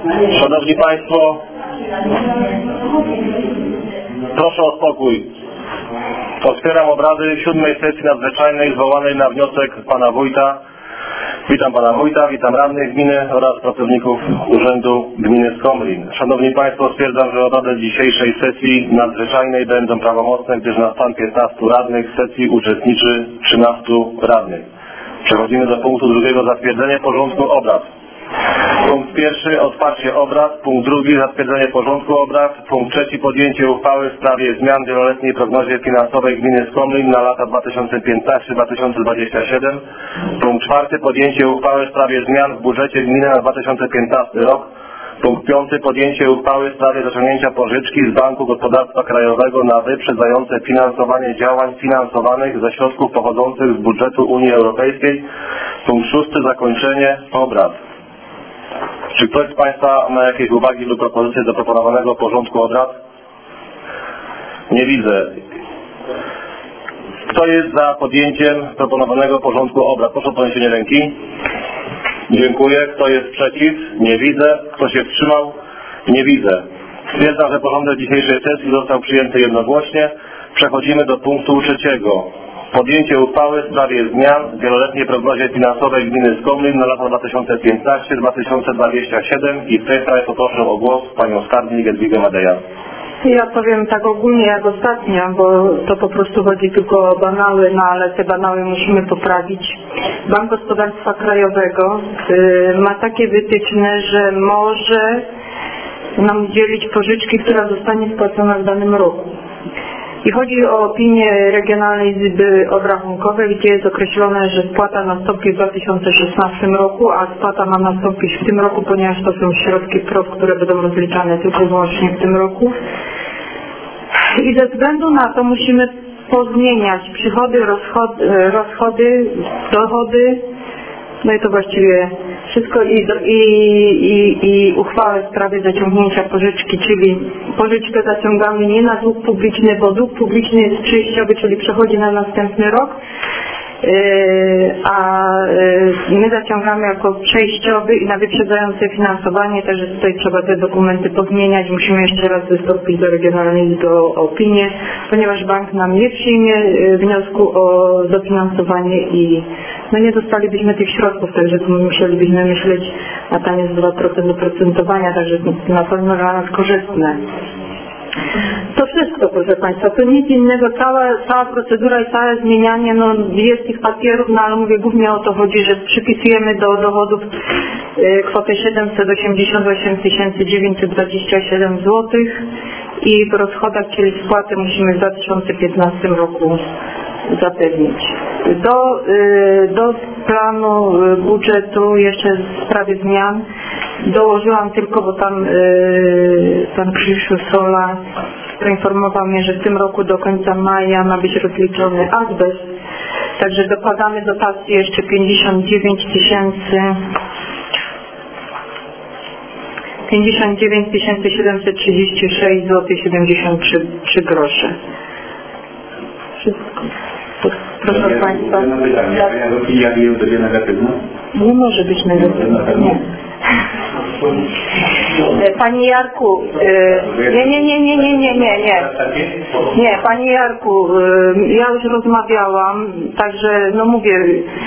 Szanowni Państwo, proszę o spokój. Otwieram obrady 7. sesji nadzwyczajnej zwołanej na wniosek Pana Wójta. Witam Pana Wójta, witam radnych gminy oraz pracowników Urzędu Gminy Skomlin. Szanowni Państwo, stwierdzam, że obrady dzisiejszej sesji nadzwyczajnej będą prawomocne, gdyż na stan 15 radnych sesji uczestniczy 13 radnych. Przechodzimy do punktu drugiego, zatwierdzenie porządku obrad. Punkt pierwszy, otwarcie obrad. Punkt drugi, zatwierdzenie porządku obrad. Punkt trzeci, podjęcie uchwały w sprawie zmian w wieloletniej prognozie finansowej gminy Skomlin na lata 2015-2027. Punkt czwarty, podjęcie uchwały w sprawie zmian w budżecie gminy na 2015 rok. Punkt piąty, podjęcie uchwały w sprawie zaciągnięcia pożyczki z Banku Gospodarstwa Krajowego na wyprzedzające finansowanie działań finansowanych ze środków pochodzących z budżetu Unii Europejskiej. Punkt szósty, zakończenie obrad. Czy ktoś z Państwa ma jakieś uwagi lub propozycje do proponowanego porządku obrad? Nie widzę. Kto jest za podjęciem proponowanego porządku obrad? Proszę o podniesienie ręki. Dziękuję. Kto jest przeciw? Nie widzę. Kto się wstrzymał? Nie widzę. Stwierdzam, że porządek dzisiejszej sesji został przyjęty jednogłośnie. Przechodzimy do punktu trzeciego. Podjęcie uchwały w sprawie zmian w wieloletniej prognozie finansowej gminy Skomlin na lata 2015-2027 i w tej sprawie poproszę o głos Panią Skarbnik Jadwigę Madeja. Ja powiem tak ogólnie jak ostatnio, bo to po prostu chodzi tylko o banały, no ale te banały musimy poprawić. Bank Gospodarstwa Krajowego ma takie wytyczne, że może nam udzielić pożyczki, która zostanie spłacona w danym roku. I chodzi o opinię Regionalnej Izby Obrachunkowej, gdzie jest określone, że spłata nastąpi w 2016 roku, a spłata ma nastąpić w tym roku, ponieważ to są środki PROW, które będą rozliczane tylko i wyłącznie w tym roku. I ze względu na to musimy pozmieniać przychody, rozchody, dochody, no i to właściwie wszystko i uchwałę w sprawie zaciągnięcia pożyczki, czyli pożyczkę zaciągamy nie na dług publiczny, bo dług publiczny jest przejściowy, czyli przechodzi na następny rok, a my zaciągamy jako przejściowy i na wyprzedzające finansowanie, także tutaj trzeba te dokumenty pozmieniać. Musimy jeszcze raz wystąpić do Regionalnej Izby o opinię, ponieważ bank nam nie przyjmie wniosku o dofinansowanie i no nie dostalibyśmy tych środków, także tu musielibyśmy myśleć, a tam jest 2% oprocentowania, także na pewno dla nas korzystne. To wszystko, proszę Państwa, to nic innego, cała procedura i całe zmienianie, no jest tych papierów, no ale mówię, głównie o to chodzi, że przypisujemy do dochodów kwotę 788 927 zł i w rozchodach, czyli spłatę musimy w 2015 roku zapewnić. Do planu budżetu jeszcze w sprawie zmian dołożyłam tylko, bo tam pan Krzysztof Sola poinformował mnie, że w tym roku do końca maja ma być rozliczony azbest, także dokładamy dotacji jeszcze 59 736 zł 73 grosze. Wszystko. Proszę Państwa. Jak jej będzie negatywna? Nie może być negatywna. Nie. Panie Jarku, nie, Panie Jarku, ja już rozmawiałam, także no mówię,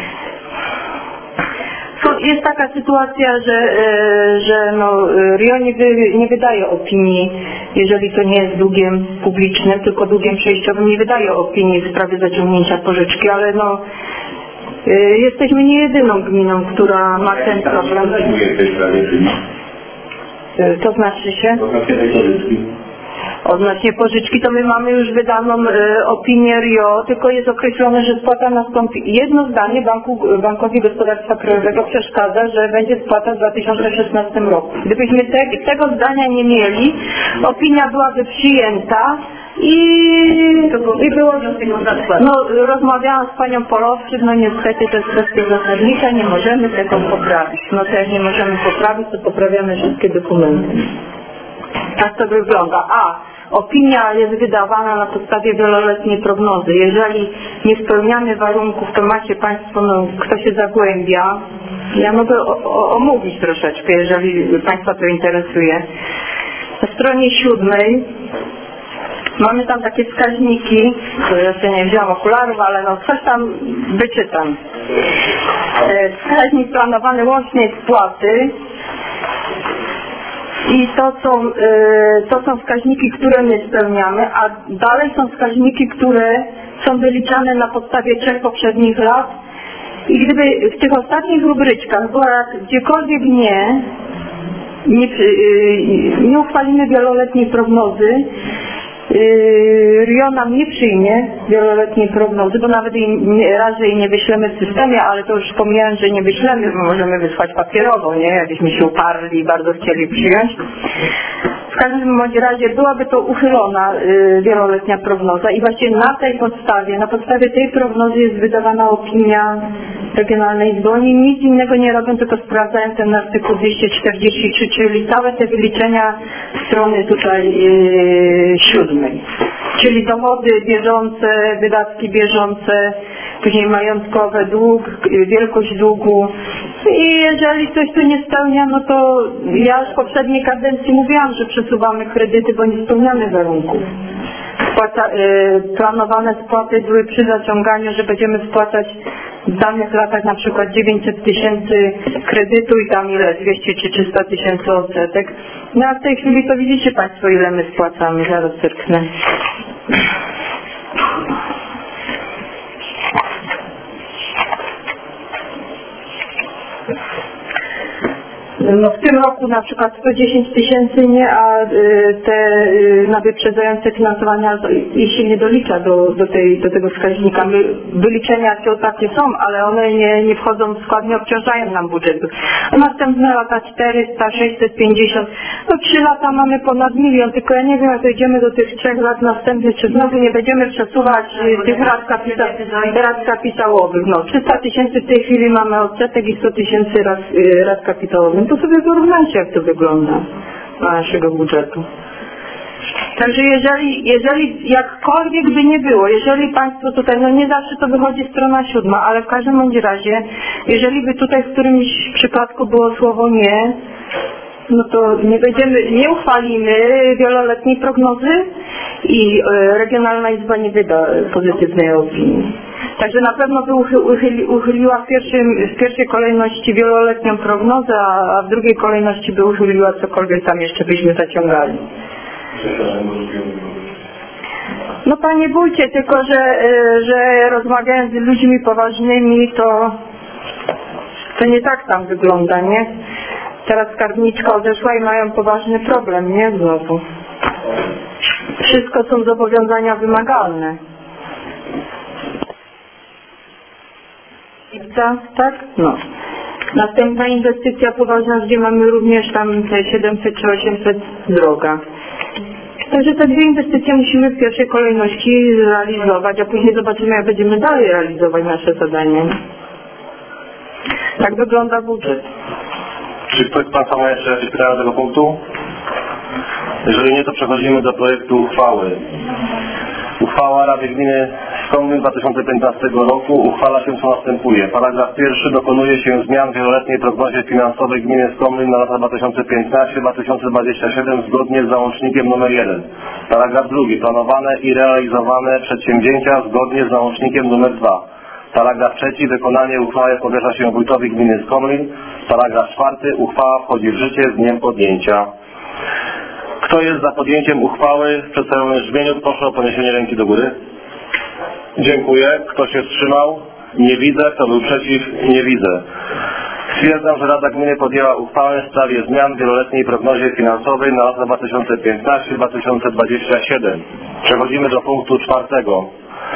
jest taka sytuacja, że no RIO nie wydaje opinii, jeżeli to nie jest długiem publicznym, tylko długiem przejściowym, nie wydaje opinii w sprawie zaciągnięcia pożyczki, ale no jesteśmy nie jedyną gminą, która ma ten problem. To znaczy się? Odnośnie pożyczki to my mamy już wydaną opinię RIO, tylko jest określone, że spłata nastąpi. Jedno zdanie Bankowi Gospodarstwa Krajowego przeszkadza, że będzie spłata w 2016 roku. Gdybyśmy tego zdania nie mieli, opinia byłaby przyjęta i było, no rozmawiałam z panią Polowczyk, no niestety to jest kwestia zasadnicza, nie możemy tego poprawić. No to jak nie możemy poprawić, to poprawiamy wszystkie dokumenty. Tak to wygląda. Opinia jest wydawana na podstawie wieloletniej prognozy. Jeżeli nie spełniamy warunków, to macie Państwo, no, kto się zagłębia, Ja mogę omówić troszeczkę, jeżeli Państwa to interesuje. Na stronie 7 mamy tam takie wskaźniki, jeszcze nie wziąłam okularów, ale no coś tam wyczytam. Wskaźnik planowany łącznej spłaty i to są wskaźniki, które my spełniamy, a dalej są wskaźniki, które są wyliczane na podstawie 3 poprzednich lat i gdyby w tych ostatnich rubryczkach była gdziekolwiek nie uchwalimy wieloletniej prognozy, RIO nam nie przyjmie wieloletniej prognozy, bo nawet raz jej nie wyślemy w systemie, ale to już pomijając, że nie wyślemy, bo możemy wysłać papierowo, nie? Jakbyśmy się uparli i bardzo chcieli przyjąć. W każdym bądź razie byłaby to uchylona wieloletnia prognoza i właśnie na podstawie tej prognozy jest wydawana opinia Regionalnej Izby. Oni nic innego nie robią, tylko sprawdzają ten artykuł 243, czyli całe te wyliczenia strony tutaj 7. Czyli dochody bieżące, wydatki bieżące, później majątkowe, dług, wielkość długu. I jeżeli coś tu nie spełnia, no to ja w poprzedniej kadencji mówiłam, że przesuwamy kredyty, bo nie spełniamy warunków. Planowane spłaty były przy zaciąganiu, że będziemy spłacać w danych latach na przykład 900 000 kredytu i tam ile? 200 czy 300 000 odsetek. No a w tej chwili to widzicie Państwo, ile my spłacamy. Zaraz zerknę. No w tym roku na przykład 110 000 nie, a te na wyprzedzające finansowania ich się nie dolicza do tego wskaźnika. Wyliczenia takie są, ale one nie wchodzą w skład, nie obciążają nam budżetu. A następne lata 400, 650, no 3 lata mamy ponad 1 000 000, tylko ja nie wiem, jak dojdziemy do tych 3 lat następnych, czy znowu nie będziemy przesuwać tych rat kapitałowych. No 300 000 w tej chwili mamy odsetek i 100 000 rat kapitałowych. To sobie porównajcie, jak to wygląda dla naszego budżetu. Także jeżeli jakkolwiek by nie było, jeżeli Państwo tutaj, no nie zawsze to wychodzi strona 7, ale w każdym bądź razie, jeżeli by tutaj w którymś przypadku było słowo nie, no to nie uchwalimy wieloletniej prognozy i Regionalna Izba nie wyda pozytywnej opinii. Także na pewno by uchyliła w pierwszej kolejności wieloletnią prognozę, a w drugiej kolejności by uchyliła cokolwiek tam jeszcze byśmy zaciągali. No Panie Wójcie, tylko że rozmawiając z ludźmi poważnymi, to nie tak tam wygląda, nie? Teraz skarbniczka odeszła i mają poważny problem, nie? Znowu. Wszystko są zobowiązania wymagalne. Tak? No. Następna inwestycja poważna, gdzie mamy również tam te 700 czy 800 droga. Także te 2 inwestycje musimy w pierwszej kolejności realizować, a później zobaczymy, jak będziemy dalej realizować nasze zadanie. Tak wygląda budżet. Czy ktoś z Państwa ma jeszcze jakieś pytania do tego punktu? Jeżeli nie, to przechodzimy do projektu uchwały. Uchwała Rady Gminy Skomlin 2015 roku uchwala się co następuje. Paragraf 1. Dokonuje się zmian w wieloletniej prognozie finansowej Gminy Skomlin na lata 2015-2027 zgodnie z załącznikiem nr 1. Paragraf 2. Planowane i realizowane przedsięwzięcia zgodnie z załącznikiem nr 2. Paragraf 3. Wykonanie uchwały powierza się wójtowi gminy Skomlin. Paragraf 4. Uchwała wchodzi w życie z dniem podjęcia. Kto jest za podjęciem uchwały w przedstawionym brzmieniu? Proszę o podniesienie ręki do góry. Dziękuję. Kto się wstrzymał? Nie widzę. Kto był przeciw? Nie widzę. Stwierdzam, że Rada Gminy podjęła uchwałę w sprawie zmian w wieloletniej prognozie finansowej na lata 2015-2027. Przechodzimy do punktu 4.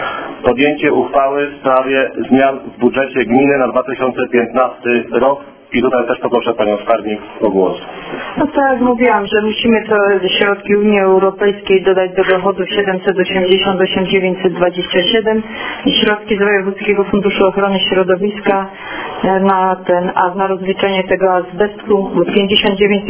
Podjęcie uchwały w sprawie zmian w budżecie gminy na 2015 rok I tutaj też poproszę Panią Skarbnik o głos. No tak jak mówiłam, że musimy te środki Unii Europejskiej dodać do dochodów 788 927 i środki z Wojewódzkiego Funduszu Ochrony Środowiska na rozliczenie tego azbestu 59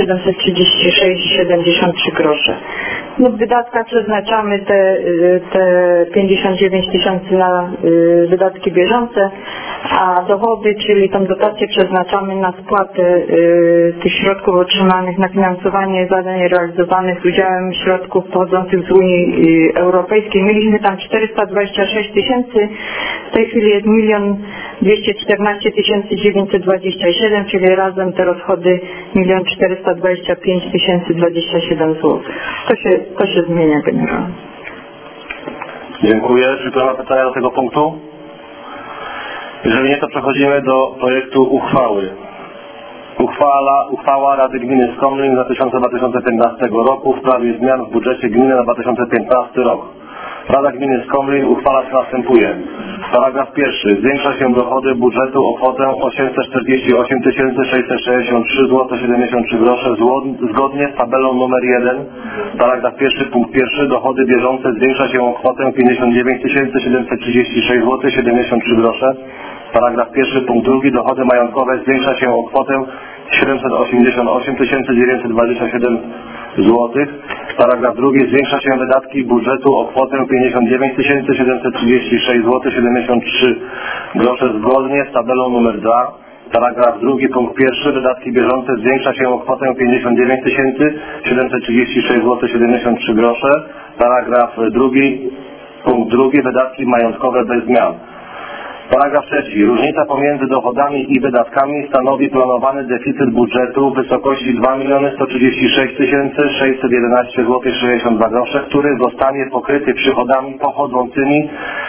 736,73 grosze. No w wydatkach przeznaczamy te 59 tysięcy na wydatki bieżące, a dochody, czyli tą dotację przeznaczamy na spłatę tych środków otrzymanych na finansowanie zadań realizowanych z udziałem środków pochodzących z Unii Europejskiej. Mieliśmy tam 426 tysięcy, w tej chwili jest 1 214 927, czyli razem te rozchody 1 425 027 zł. To się zmienia generalnie. Dziękuję. Czy to ma pytania do tego punktu? Jeżeli nie, to przechodzimy do projektu uchwały. Uchwała Rady Gminy Skomlin z 2015 roku w sprawie zmian w budżecie gminy na 2015 rok. Rada Gminy Skomlin uchwala co następuje. Paragraf pierwszy. Zwiększa się dochody budżetu o kwotę 848 663 zł 73 grosze zgodnie z tabelą numer 1. Paragraf pierwszy, punkt pierwszy. Dochody bieżące zwiększa się o kwotę 59 736 zł 73 grosze. Paragraf pierwszy, punkt drugi. Dochody majątkowe zwiększa się o kwotę 788 927 zł. Paragraf drugi. Zwiększa się wydatki budżetu o kwotę 59 736 zł 73 grosze zgodnie z tabelą numer 2. Paragraf drugi, punkt pierwszy. Wydatki bieżące zwiększa się o kwotę 59 736 zł 73 grosze. Paragraf drugi, punkt drugi. Wydatki majątkowe bez zmian. Paragraf trzeci. Różnica pomiędzy dochodami i wydatkami stanowi planowany deficyt budżetu w wysokości 2 136 611 zł 62 grosze, który zostanie pokryty przychodami pochodzącymi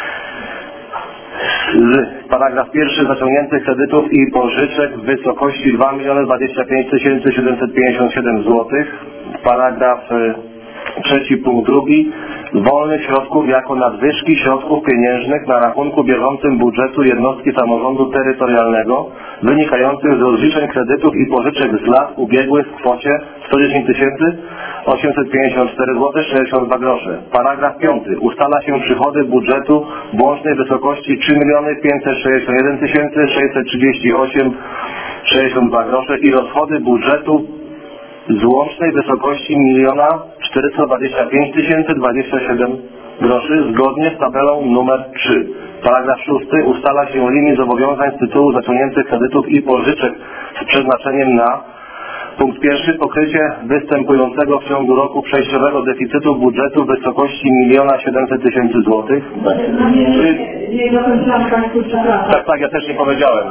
z paragraf pierwszy zaciągniętych kredytów i pożyczek w wysokości 2 025 757 zł. Paragraf trzeci, punkt drugi. Wolnych środków jako nadwyżki środków pieniężnych na rachunku bieżącym budżetu jednostki samorządu terytorialnego wynikających z rozliczeń kredytów i pożyczek z lat ubiegłych w kwocie 110 854 zł 62 grosze. Paragraf 5. Ustala się przychody budżetu w łącznej wysokości 3 561 638 62 grosze i rozchody budżetu z łącznej wysokości 1 425 027 groszy zgodnie z tabelą numer 3. Paragraf 6. Ustala się limit zobowiązań z tytułu zaciągniętych kredytów i pożyczek z przeznaczeniem na punkt pierwszy. Pokrycie występującego w ciągu roku przejściowego deficytu budżetu w wysokości 1 700 000 zł. Nie dokończyłam Państwu, przepraszam. Tak, ja też nie powiedziałem.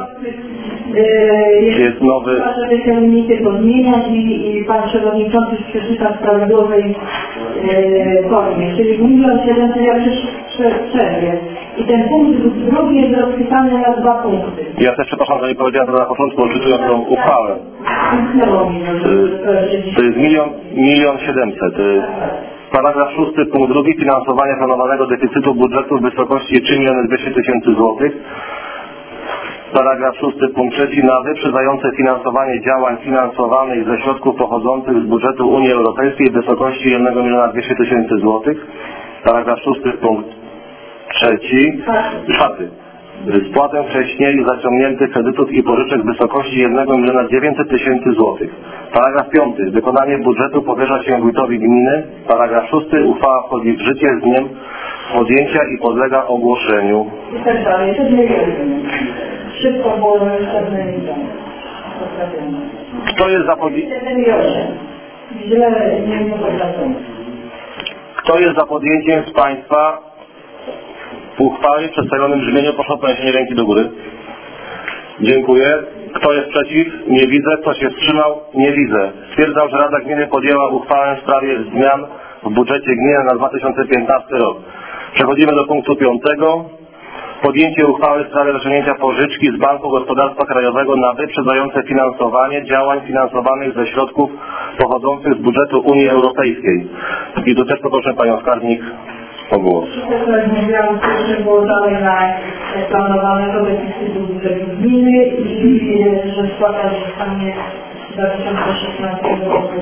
Jest nowy... Żeby te limity pozmieniać i Pan Przewodniczący przeczyta w prawidłowej formie. Czyli 1 700 000 ja przerwie. I ten punkt drugi jest rozpisany na 2 punkty. Ja też przepraszam, że nie powiedziałem to na początku, czytując tą uchwałę. To jest 1 700 000. Paragraf 6, punkt drugi. Finansowanie planowanego deficytu budżetu w wysokości 3 200 000 zł. Paragraf 6, punkt 3. Na wyprzedzające finansowanie działań finansowanych ze środków pochodzących z budżetu Unii Europejskiej w wysokości 1 200 000 zł. Paragraf 6, punkt 4. Spłatę wcześniej zaciągniętych kredytów i pożyczek w wysokości 1 900 000 zł. Paragraf 5. Wykonanie budżetu powierza się wójtowi gminy. Paragraf 6. Uchwała wchodzi w życie z dniem podjęcia i podlega ogłoszeniu. I tak dalej. To nie wiem. Szybko było rozstawione. Kto jest za Kto jest za podjęciem z Państwa uchwały w przedstawionym brzmieniu? Proszę o podniesienie ręki do góry. Dziękuję. Kto jest przeciw? Nie widzę. Kto się wstrzymał? Nie widzę. Stwierdzam, że Rada Gminy podjęła uchwałę w sprawie zmian w budżecie gminy na 2015 rok. Przechodzimy do punktu 5. Podjęcie uchwały w sprawie zaciągnięcia pożyczki z Banku Gospodarstwa Krajowego na wyprzedzające finansowanie działań finansowanych ze środków pochodzących z budżetu Unii Europejskiej. I tu też poproszę Panią Skarbnik o głos. Mówiłam, że było dalej na planowanego deficytu budżetu gminy i że spłata zostanie w 2016 roku.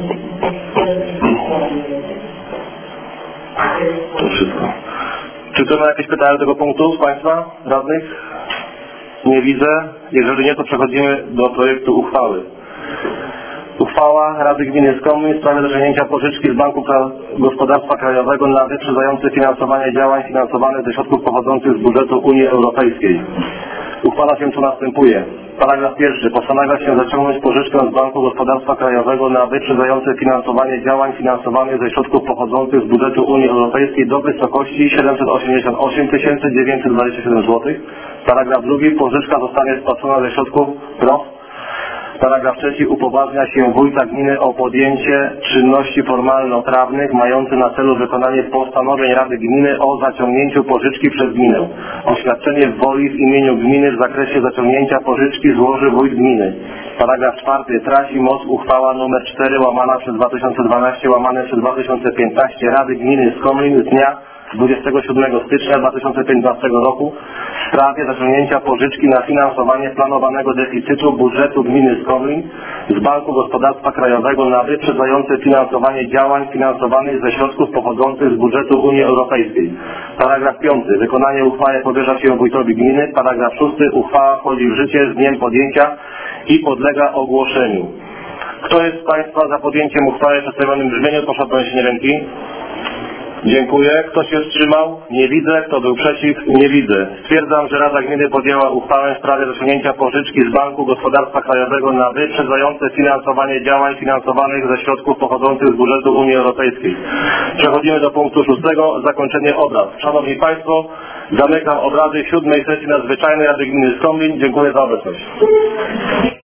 To wszystko. Czy to ma jakieś pytania do tego punktu z Państwa radnych? Nie widzę. Jeżeli nie, to przechodzimy do projektu uchwały. Uchwała Rady Gminy Skomlin w sprawie zaciągnięcia pożyczki z Banku Gospodarstwa Krajowego na wyprzedzające finansowanie działań finansowanych ze środków pochodzących z budżetu Unii Europejskiej. Uchwala się co następuje. Paragraf 1. Postanawia się zaciągnąć pożyczkę z Banku Gospodarstwa Krajowego na wyprzedzające finansowanie działań finansowanych ze środków pochodzących z budżetu Unii Europejskiej do wysokości 788 927 zł. Paragraf 2. Pożyczka zostanie spłacona ze środków PROW. Paragraf 3. Upoważnia się wójta gminy o podjęcie czynności formalno-prawnych mających na celu wykonanie postanowień Rady Gminy o zaciągnięciu pożyczki przez gminę. Oświadczenie woli w imieniu gminy w zakresie zaciągnięcia pożyczki złoży wójt gminy. Paragraf 4. Traci moc uchwała nr 4 łamana przez 2012 łamane przez 2015 Rady Gminy Skomlin z dnia 27 stycznia 2015 roku w sprawie zaciągnięcia pożyczki na finansowanie planowanego deficytu budżetu gminy Skomlin z Banku Gospodarstwa Krajowego na wyprzedzające finansowanie działań finansowanych ze środków pochodzących z budżetu Unii Europejskiej. Paragraf 5. Wykonanie uchwały powierza się wójtowi gminy. Paragraf 6. Uchwała wchodzi w życie z dniem podjęcia i podlega ogłoszeniu. Kto jest z Państwa za podjęciem uchwały w przedstawionym brzmieniu? Proszę o podniesienie ręki. Dziękuję. Kto się wstrzymał? Nie widzę. Kto był przeciw? Nie widzę. Stwierdzam, że Rada Gminy podjęła uchwałę w sprawie zaciągnięcia pożyczki z Banku Gospodarstwa Krajowego na wyprzedzające finansowanie działań finansowanych ze środków pochodzących z budżetu Unii Europejskiej. Przechodzimy do punktu 6. Zakończenie obrad. Szanowni Państwo, zamykam obrady 7. sesji nadzwyczajnej Rady Gminy Skomlin. Dziękuję za obecność.